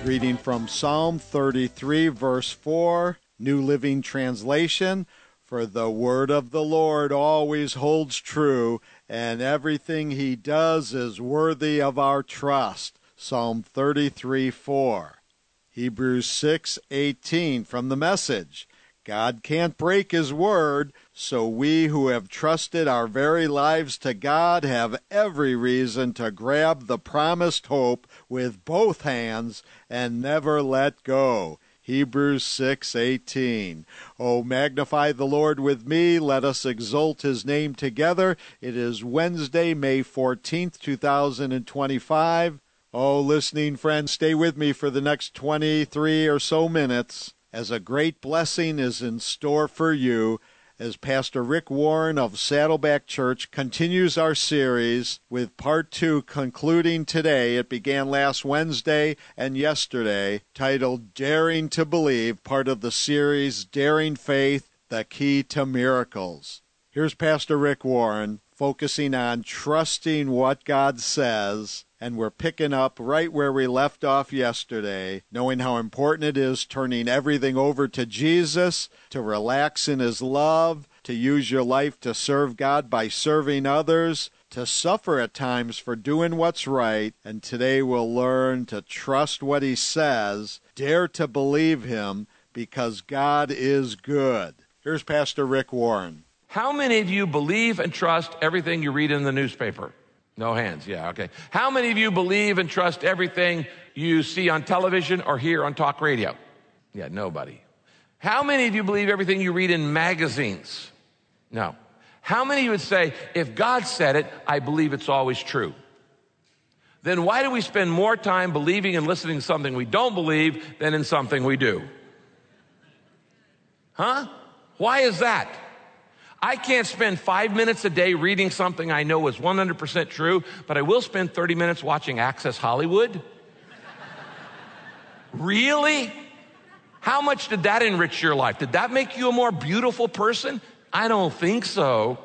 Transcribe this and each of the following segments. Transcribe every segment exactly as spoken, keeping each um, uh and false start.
Reading from Psalm thirty-three, verse four, New Living Translation. For the word of the Lord always holds true, and everything he does is worthy of our trust. Psalm thirty-three, four. Hebrews six, eighteen from the Message. God can't break his word, so we who have trusted our very lives to God have every reason to grab the promised hope with both hands and never let go. Hebrews six, eighteen. Oh, magnify the Lord with me. Let us exalt his name together. It is Wednesday, May fourteenth, two thousand twenty-five. Oh, listening friends, stay with me for the next twenty-three or so minutes, as a great blessing is in store for you as Pastor Rick Warren of Saddleback Church continues our series with part two concluding today. It began last Wednesday and yesterday, titled Daring to Believe, part of the series Daring Faith, the Key to Miracles. Here's Pastor Rick Warren focusing on trusting what God says, and we're picking up right where we left off yesterday, knowing how important it is turning everything over to Jesus, to relax in his love, to use your life to serve God by serving others, to suffer at times for doing what's right, and today we'll learn to trust what he says, dare to believe him, because God is good. Here's Pastor Rick Warren. How many of you believe and trust everything you read in the newspaper? No hands, yeah, okay. How many of you believe and trust everything you see on television or hear on talk radio? Yeah, nobody. How many of you believe everything you read in magazines? No. How many of you would say, if God said it, I believe it's always true? Then why do we spend more time believing and listening to something we don't believe than in something we do? Huh? Why is that? I can't spend five minutes a day reading something I know is one hundred percent true, but I will spend thirty minutes watching Access Hollywood. Really? How much did that enrich your life? Did that make you a more beautiful person? I don't think so.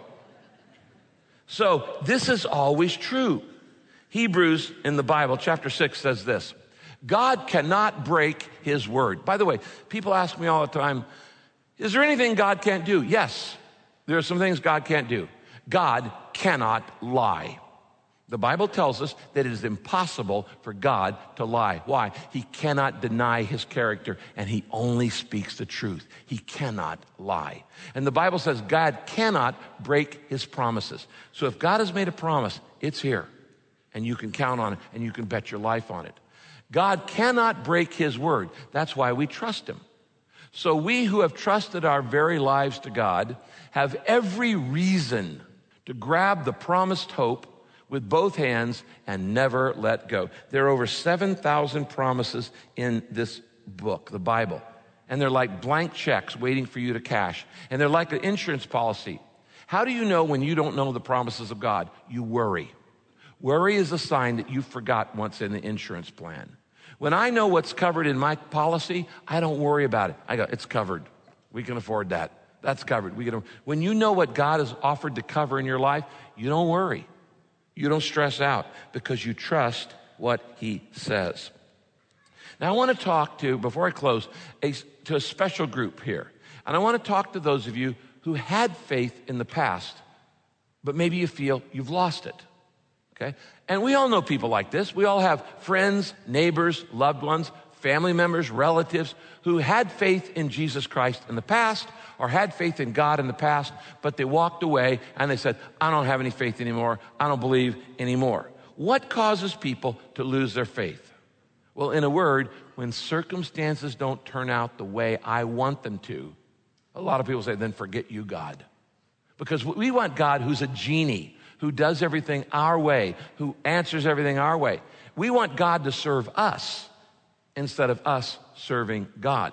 So this is always true. Hebrews in the Bible, chapter six says this: God cannot break his word. By the way, people ask me all the time, is there anything God can't do? Yes. There are some things God can't do. God cannot lie. The Bible tells us that it is impossible for God to lie. Why? He cannot deny his character, and he only speaks the truth. He cannot lie. And the Bible says God cannot break his promises. So if God has made a promise, it's here, and you can count on it, and you can bet your life on it. God cannot break his word. That's why we trust him. So we who have trusted our very lives to God have every reason to grab the promised hope with both hands and never let go. There are over seven thousand promises in this book, the Bible. And they're like blank checks waiting for you to cash. And they're like an insurance policy. How do you know when you don't know the promises of God? You worry. Worry is a sign that you forgot what's in the insurance plan. When I know what's covered in my policy, I don't worry about it. I go, it's covered. We can afford that. That's covered. We can. When you know what God has offered to cover in your life, you don't worry. You don't stress out because you trust what he says. Now I want to talk to, before I close, a, to a special group here. And I want to talk to those of you who had faith in the past, but maybe you feel you've lost it. Okay? And we all know people like this. We all have friends, neighbors, loved ones, family members, relatives who had faith in Jesus Christ in the past or had faith in God in the past, but they walked away and they said, I don't have any faith anymore. I don't believe anymore. What causes people to lose their faith? Well, in a word, when circumstances don't turn out the way I want them to, a lot of people say, then forget you, God. Because we want God who's a genie, who does everything our way, who answers everything our way. We want God to serve us instead of us serving God.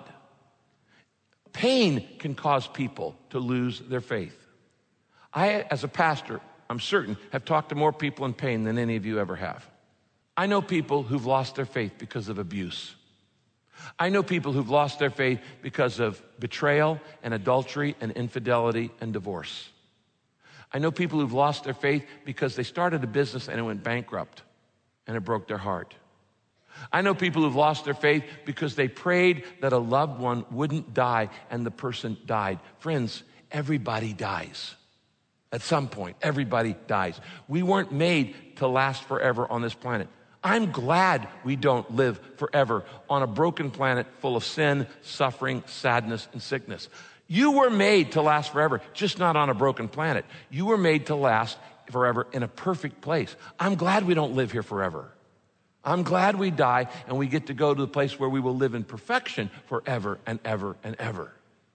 Pain can cause people to lose their faith. I, as a pastor, I'm certain, have talked to more people in pain than any of you ever have. I know people who've lost their faith because of abuse. I know people who've lost their faith because of betrayal and adultery and infidelity and divorce. I know people who've lost their faith because they started a business and it went bankrupt and it broke their heart. I know people who've lost their faith because they prayed that a loved one wouldn't die and the person died. Friends, everybody dies. At some point, everybody dies. We weren't made to last forever on this planet. I'm glad we don't live forever on a broken planet full of sin, suffering, sadness, and sickness. You were made to last forever, just not on a broken planet. You were made to last forever in a perfect place. I'm glad we don't live here forever. I'm glad we die and we get to go to the place where we will live in perfection forever and ever and ever.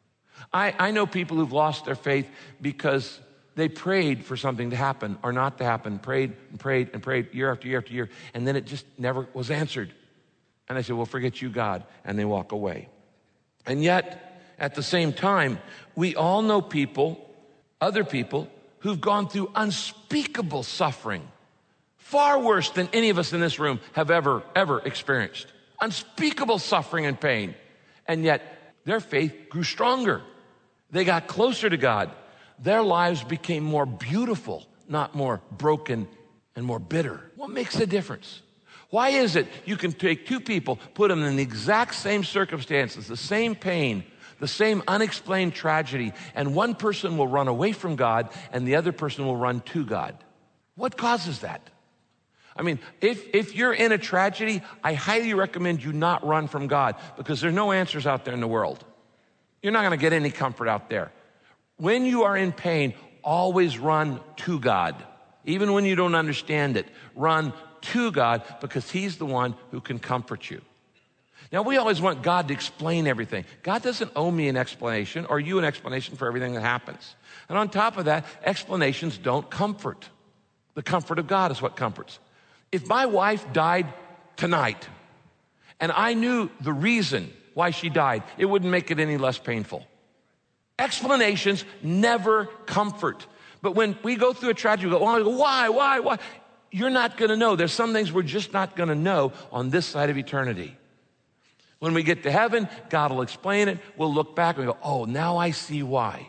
I, I know people who've lost their faith because they prayed for something to happen or not to happen, prayed and prayed and prayed year after year after year, and then it just never was answered. And I said, well, forget you, God, and they walk away. And yet, at the same time, we all know people, other people, who've gone through unspeakable suffering, far worse than any of us in this room have ever, ever experienced. Unspeakable suffering and pain. And yet, their faith grew stronger. They got closer to God. Their lives became more beautiful, not more broken and more bitter. What makes the difference? Why is it you can take two people, put them in the exact same circumstances, the same pain, the same unexplained tragedy, and one person will run away from God and the other person will run to God? What causes that? I mean, if, if you're in a tragedy, I highly recommend you not run from God because there's no answers out there in the world. You're not going to get any comfort out there. When you are in pain, always run to God. Even when you don't understand it, run to God because He's the one who can comfort you. Now, we always want God to explain everything. God doesn't owe me an explanation or you an explanation for everything that happens. And on top of that, explanations don't comfort. The comfort of God is what comforts. If my wife died tonight and I knew the reason why she died, it wouldn't make it any less painful. Explanations never comfort. But when we go through a tragedy, we go, why, why, why? You're not going to know. There's some things we're just not going to know on this side of eternity. When we get to heaven, God will explain it. We'll look back and go, oh, now I see why.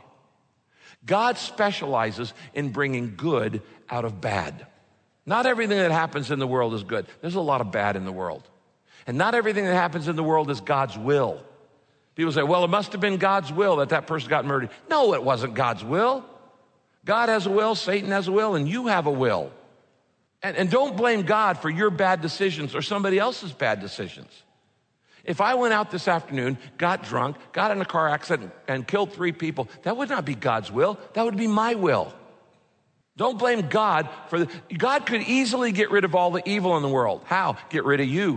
God specializes in bringing good out of bad. Not everything that happens in the world is good. There's a lot of bad in the world. And not everything that happens in the world is God's will. People say, well, it must have been God's will that that person got murdered. No, it wasn't God's will. God has a will, Satan has a will, and you have a will. And, and don't blame God for your bad decisions or somebody else's bad decisions. If I went out this afternoon, got drunk, got in a car accident, and killed three people, that would not be God's will. That would be my will. Don't blame God for the, God could easily get rid of all the evil in the world. How? Get rid of you.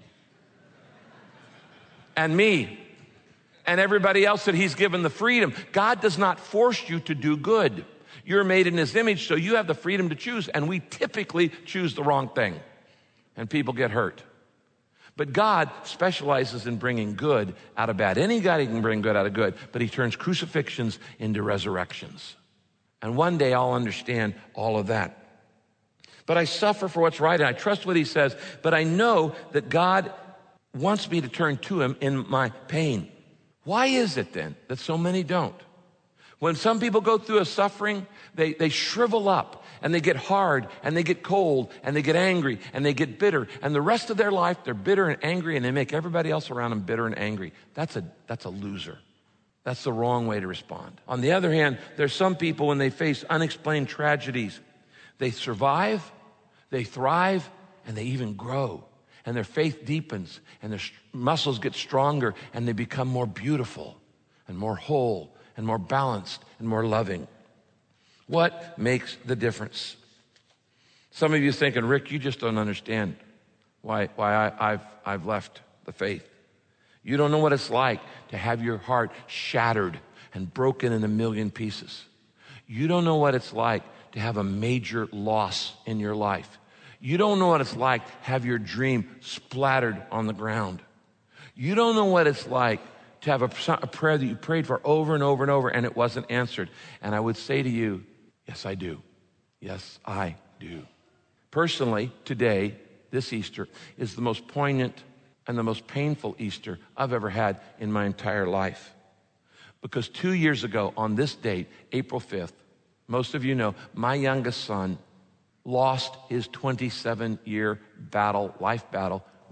And me. And everybody else that He's given the freedom. God does not force you to do good. You're made in His image, so you have the freedom to choose. And we typically choose the wrong thing. And people get hurt. But God specializes in bringing good out of bad. Any God, He can bring good out of good. But He turns crucifixions into resurrections. And one day I'll understand all of that. But I suffer for what's right, and I trust what He says. But I know that God wants me to turn to Him in my pain. Why is it then that so many don't? When some people go through a suffering, they, they shrivel up and they get hard and they get cold and they get angry and they get bitter. And the rest of their life, they're bitter and angry and they make everybody else around them bitter and angry. That's a, that's a loser. That's the wrong way to respond. On the other hand, there's some people when they face unexplained tragedies, they survive, they thrive, and they even grow. And their faith deepens and their muscles get stronger and they become more beautiful and more whole and more balanced and more loving. What makes the difference? Some of you thinking, Rick, you just don't understand why, why I, I've, I've left the faith. You don't know what it's like to have your heart shattered and broken in a million pieces. You don't know what it's like to have a major loss in your life. You don't know what it's like to have your dream splattered on the ground. You don't know what it's like to have a, a prayer that you prayed for over and over and over and it wasn't answered. And I would say to you, yes, I do. Yes, I do. Personally, today, this Easter, is the most poignant and the most painful Easter I've ever had in my entire life. Because two years ago on this date, April fifth, most of you know, my youngest son lost his twenty-seven year battle, life battle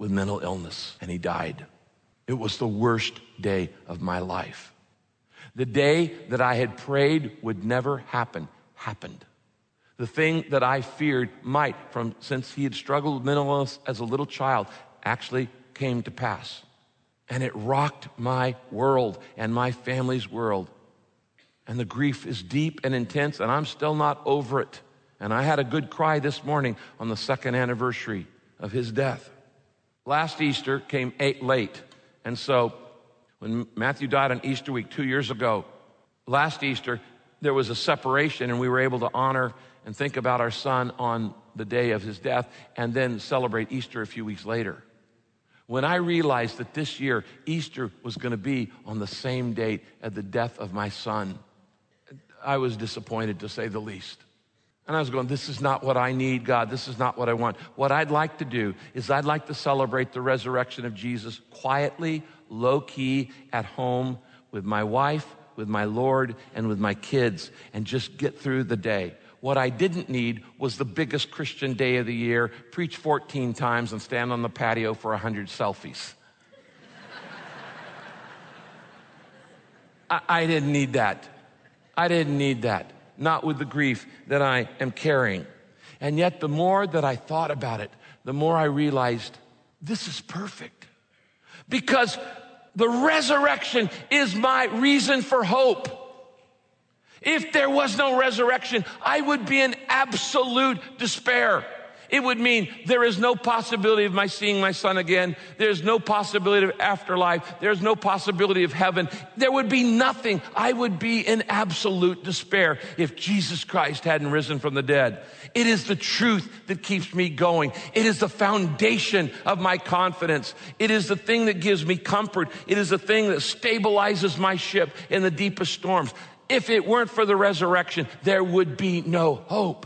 with mental illness, and he died. It was the worst day of my life. The day that I had prayed would never happen, happened. The thing that I feared might, from since he had struggled with mental illness as a little child, actually came to pass. And it rocked my world and my family's world. And the grief is deep and intense, and I'm still not over it. And I had a good cry this morning on the second anniversary of his death. Last Easter came eight late. And so when Matthew died on Easter week two years ago, last Easter, there was a separation, and we were able to honor and think about our son on the day of his death and then celebrate Easter a few weeks later. When I realized that this year, Easter was going to be on the same date as the death of my son, I was disappointed, to say the least. And I was going, this is not what I need, God. This is not what I want. What I'd like to do is I'd like to celebrate the resurrection of Jesus quietly, low-key, at home with my wife, with my Lord, and with my kids, and just get through the day. What I didn't need was the biggest Christian day of the year, preach fourteen times and stand on the patio for one hundred selfies. I, I didn't need that. I didn't need that. Not with the grief that I am carrying. And yet the more that I thought about it, the more I realized this is perfect. Because the resurrection is my reason for hope. If there was no resurrection, I would be in absolute despair. It would mean there is no possibility of my seeing my son again. There's no possibility of afterlife. There's no possibility of heaven. There would be nothing. I would be in absolute despair if Jesus Christ hadn't risen from the dead. It is the truth that keeps me going. It is the foundation of my confidence. It is the thing that gives me comfort. It is the thing that stabilizes my ship in the deepest storms. If it weren't for the resurrection, there would be no hope.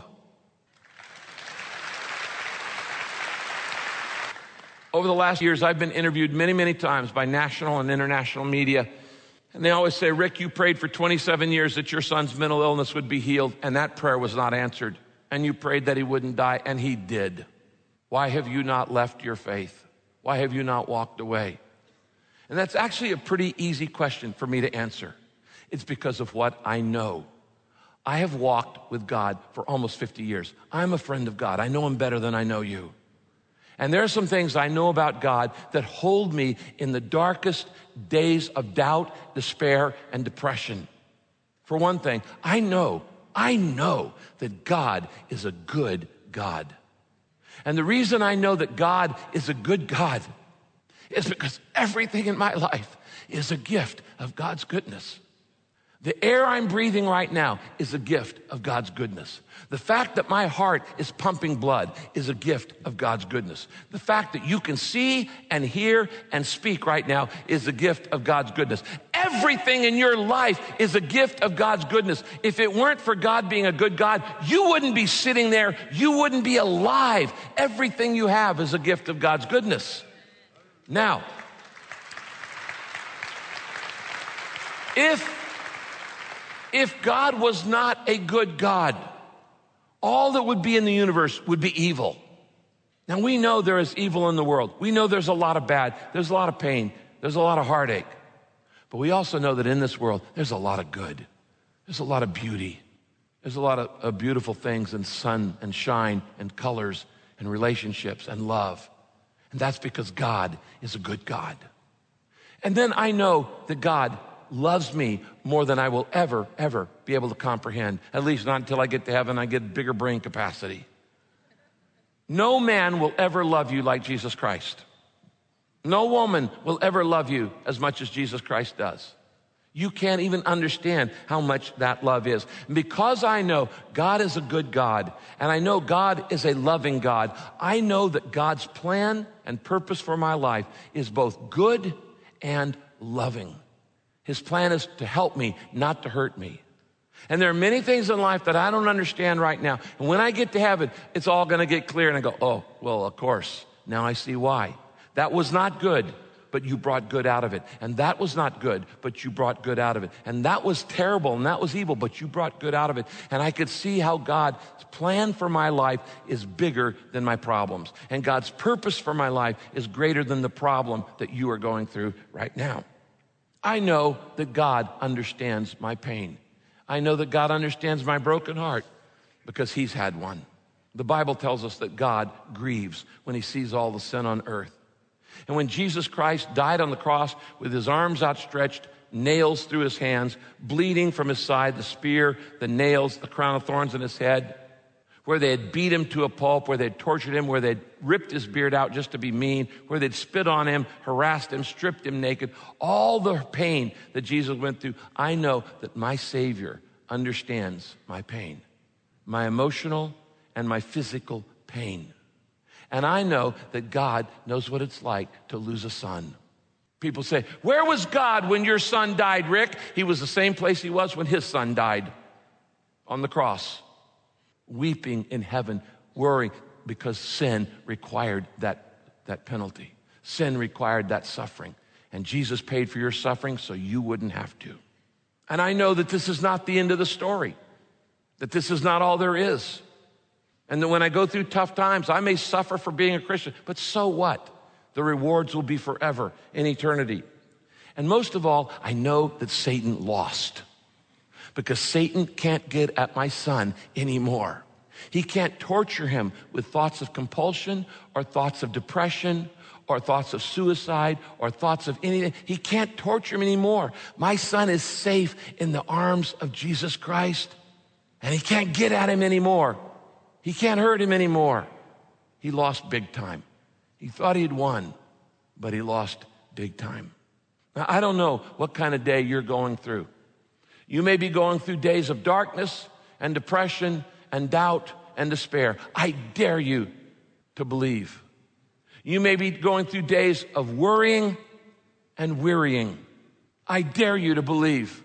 Over the last years, I've been interviewed many, many times by national and international media. And they always say, Rick, you prayed for twenty-seven years that your son's mental illness would be healed, and that prayer was not answered. And you prayed that he wouldn't die, and he did. Why have you not left your faith? Why have you not walked away? And that's actually a pretty easy question for me to answer. It's because of what I know. I have walked with God for almost fifty years. I'm a friend of God. I know him better than I know you. And there are some things I know about God that hold me in the darkest days of doubt, despair, and depression. For one thing, I know, I know that God is a good God. And the reason I know that God is a good God is because everything in my life is a gift of God's goodness. The air I'm breathing right now is a gift of God's goodness. The fact that my heart is pumping blood is a gift of God's goodness. The fact that you can see and hear and speak right now is a gift of God's goodness. Everything in your life is a gift of God's goodness. If it weren't for God being a good God, you wouldn't be sitting there. You wouldn't be alive. Everything you have is a gift of God's goodness. Now, if If God was not a good God, all that would be in the universe would be evil. Now, we know there is evil in the world. We know there's a lot of bad. There's a lot of pain. There's a lot of heartache. But we also know that in this world, there's a lot of good. There's a lot of beauty. There's a lot of, of beautiful things and sun and shine and colors and relationships and love. And that's because God is a good God. And then I know that God loves me more than I will ever, ever be able to comprehend. At least not until I get to heaven, I get bigger brain capacity. No man will ever love you like Jesus Christ. No woman will ever love you as much as Jesus Christ does. You can't even understand how much that love is. And because I know God is a good God, and I know God is a loving God, I know that God's plan and purpose for my life is both good and loving. His plan is to help me, not to hurt me. And there are many things in life that I don't understand right now. And when I get to heaven, it's all going to get clear. And I go, oh, well, of course. Now I see why. That was not good. but you brought good out of it. And that was not good, but you brought good out of it. And that was terrible, and that was evil, but you brought good out of it. And I could see how God's plan for my life is bigger than my problems. And God's purpose for my life is greater than the problem that you are going through right now. I know that God understands my pain. I know that God understands my broken heart because he's had one. The Bible tells us that God grieves when he sees all the sin on earth. And when Jesus Christ died on the cross with his arms outstretched, nails through his hands, bleeding from his side, the spear, the nails, the crown of thorns in his head, where they had beat him to a pulp, where they'd tortured him, where they'd ripped his beard out just to be mean, where they'd spit on him, harassed him, stripped him naked, all the pain that Jesus went through, I know that my Savior understands my pain, my emotional and my physical pain. And I know that God knows what it's like to lose a son. People say, where was God when your son died, Rick? He was the same place he was when his son died, on the cross, weeping in heaven, worrying because sin required that, that penalty. Sin required that suffering. And Jesus paid for your suffering so you wouldn't have to. And I know that this is not the end of the story, that this is not all there is. And that when I go through tough times, I may suffer for being a Christian, but so what? The rewards will be forever in eternity. And most of all, I know that Satan lost because Satan can't get at my son anymore. He can't torture him with thoughts of compulsion or thoughts of depression or thoughts of suicide or thoughts of anything. He can't torture him anymore. My son is safe in the arms of Jesus Christ, and he can't get at him anymore. He can't hurt him anymore. He lost big time. He thought he'd won, but he lost big time. Now, I don't know what kind of day you're going through. You may be going through days of darkness and depression and doubt and despair. I dare you to believe. You may be going through days of worrying and wearying. I dare you to believe.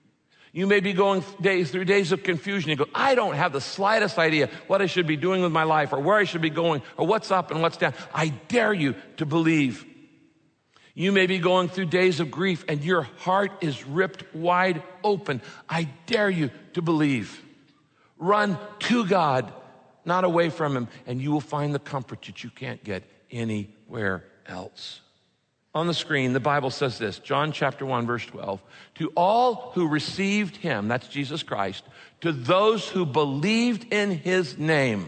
You may be going days through days of confusion. You go, I don't have the slightest idea what I should be doing with my life or where I should be going or what's up and what's down. I dare you to believe. You may be going through days of grief and your heart is ripped wide open. I dare you to believe. Run to God, not away from him, and you will find the comfort that you can't get anywhere else. On the screen, the Bible says this, John chapter one, verse twelve, to all who received him, that's Jesus Christ, to those who believed in his name,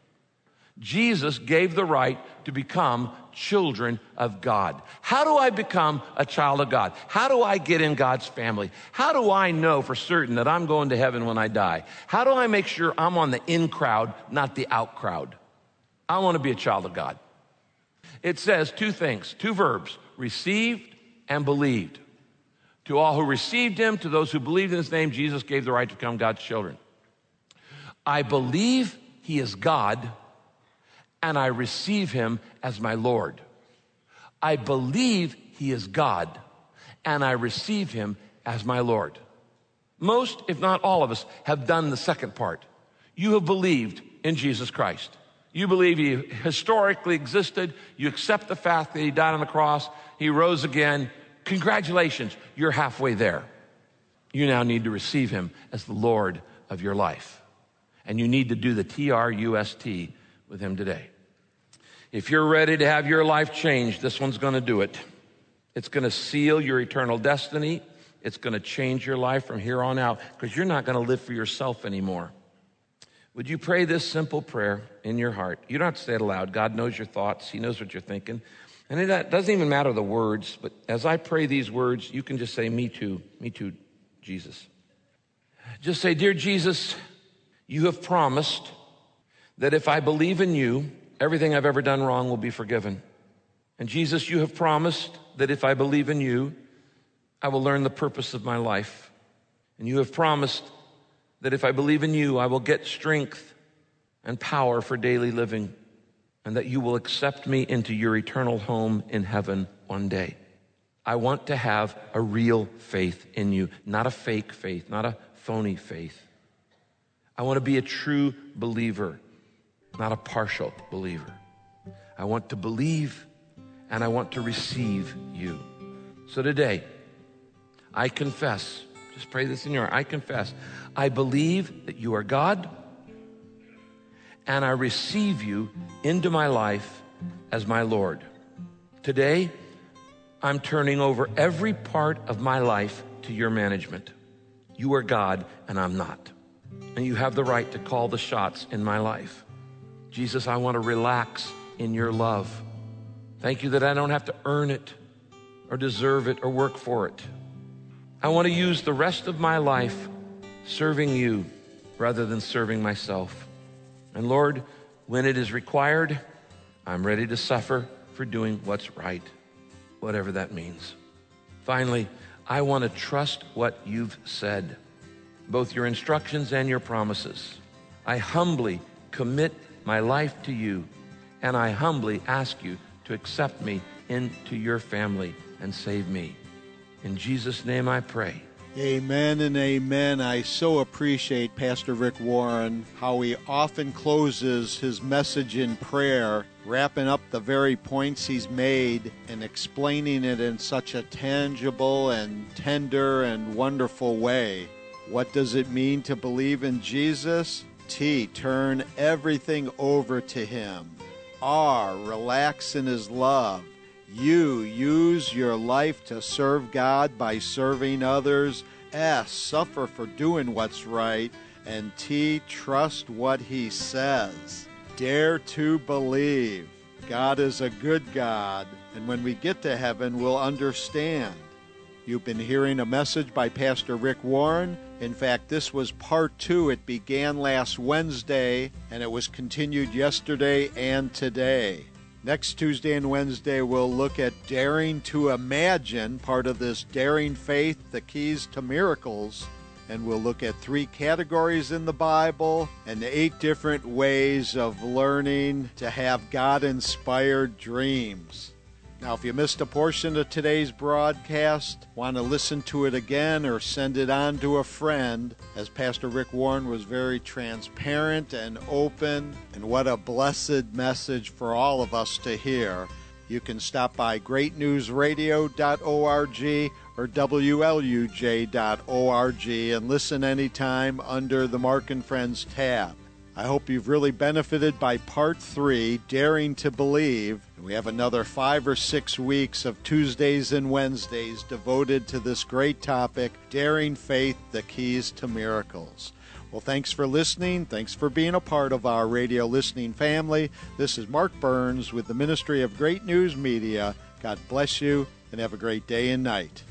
Jesus gave the right to become children of God. How do I become a child of God? How do I get in God's family? How do I know for certain that I'm going to heaven when I die? How do I make sure I'm on the in crowd, not the out crowd? I want to be a child of God. It says two things, two verbs, received and believed. To all who received him, to those who believed in his name, Jesus gave the right to become God's children. I believe he is God, and I receive him as my Lord. I believe he is God, and I receive him as my Lord. Most, if not all of us, have done the second part. You have believed in Jesus Christ. You believe he historically existed. You accept the fact that he died on the cross. He rose again. Congratulations, you're halfway there. You now need to receive him as the Lord of your life. And you need to do the T R U S T with him today. If you're ready to have your life changed, this one's going to do it. It's going to seal your eternal destiny. It's going to change your life from here on out because you're not going to live for yourself anymore. Would you pray this simple prayer in your heart? You don't have to say it aloud. God knows your thoughts. He knows what you're thinking. And it doesn't even matter the words, but as I pray these words, you can just say, me too, me too, Jesus. Just say, dear Jesus, you have promised that if I believe in you, everything I've ever done wrong will be forgiven. And Jesus, you have promised that if I believe in you, I will learn the purpose of my life. And you have promised that if I believe in you, I will get strength and power for daily living, and that you will accept me into your eternal home in heaven one day. I want to have a real faith in you, not a fake faith, not a phony faith. I want to be a true believer, not a partial believer. I want to believe and I want to receive you. So today, I confess, just pray this in your heart, I confess, I believe that you are God, and I receive you into my life as my Lord. Today, I'm turning over every part of my life to your management. You are God, and I'm not. And you have the right to call the shots in my life. Jesus, I want to relax in your love. Thank you that I don't have to earn it or deserve it or work for it. I want to use the rest of my life serving you rather than serving myself. And Lord, when it is required, I'm ready to suffer for doing what's right, whatever that means. Finally, I want to trust what you've said, both your instructions and your promises. I humbly commit my life to you, and I humbly ask you to accept me into your family and save me. In Jesus' name I pray. Amen and amen. I so appreciate Pastor Rick Warren, how he often closes his message in prayer, wrapping up the very points he's made and explaining it in such a tangible and tender and wonderful way. What does it mean to believe in Jesus? T, turn everything over to him. R, relax in his love. U, use your life to serve God by serving others. S, suffer for doing what's right. And T, trust what he says. Dare to believe. God is a good God, and when we get to heaven, we'll understand. You've been hearing a message by Pastor Rick Warren. In fact, this was part two. It began last Wednesday, and it was continued yesterday and today. Next Tuesday and Wednesday, we'll look at Daring to Imagine, part of this Daring Faith, the Keys to Miracles. And we'll look at three categories in the Bible and eight different ways of learning to have God-inspired dreams. Now, if you missed a portion of today's broadcast, want to listen to it again or send it on to a friend, as Pastor Rick Warren was very transparent and open, and what a blessed message for all of us to hear. You can stop by great news radio dot org or W L U J dot org and listen anytime under the Mark and Friends tab. I hope you've really benefited by part three, Daring to Believe. We have another five or six weeks of Tuesdays and Wednesdays devoted to this great topic, Daring Faith, the Keys to Miracles. Well, thanks for listening. Thanks for being a part of our radio listening family. This is Mark Burns with the Ministry of Great News Media. God bless you and have a great day and night.